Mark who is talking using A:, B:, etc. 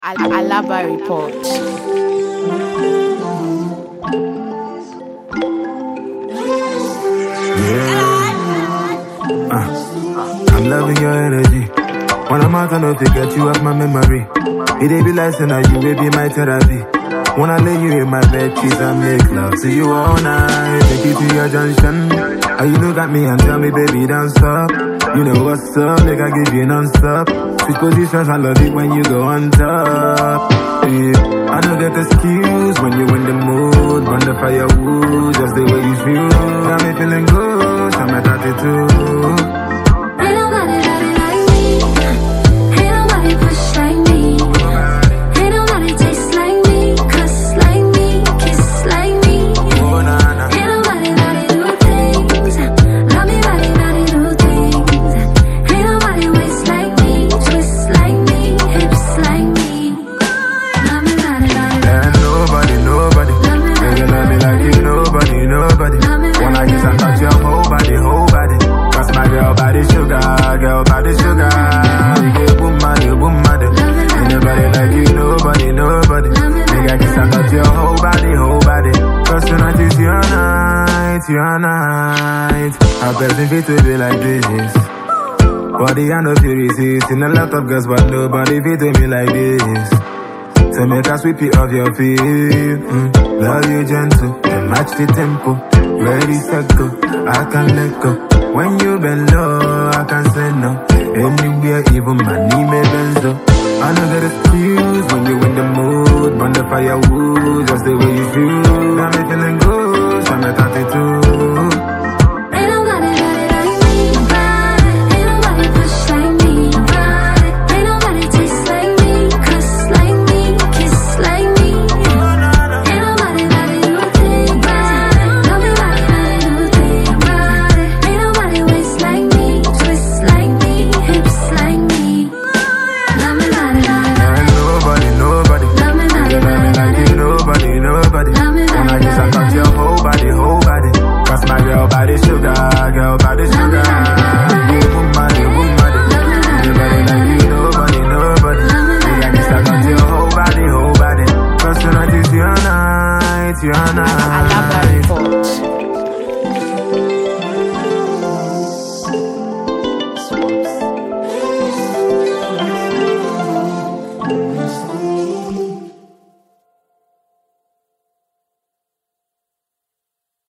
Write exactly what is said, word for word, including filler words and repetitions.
A: Al- Alaba Report.
B: Yeah. Uh, I'm loving your energy. When I'm out, I know to get you off my memory. It ain't be like saying you will be my therapy. When I lay you in my bed, cheese and make love to you all night. Take you to your junction. How you look at me and tell me, baby, don't stop. You know what's up, make I give you non-stop. Switch positions, I love it when you go on top. Yeah. I don't get excuse when you in the mood. Burn the firewood, just the way you feel. Got me feeling good, I'm at thirty-two. Girl, body sugar, you get boom body, boom body. Ain't nobody like you, nobody, nobody. Nigga, guess I got your whole body, whole body. Cause tonight is your night, your night. How person fit to be like this? Body I know you resist. Seen a lot of girls, but nobody fit to me like this. So make a sweep it off your feet. Mm. Love you gentle, and match the tempo. Ready, set, go, I can let go. When you bend low, I can say no. Anywhere, even my knee may bend so. I know that excuse when you in the mood. Burn the firewood, just the way you feel. Got me feeling good, I'm at thirty-two.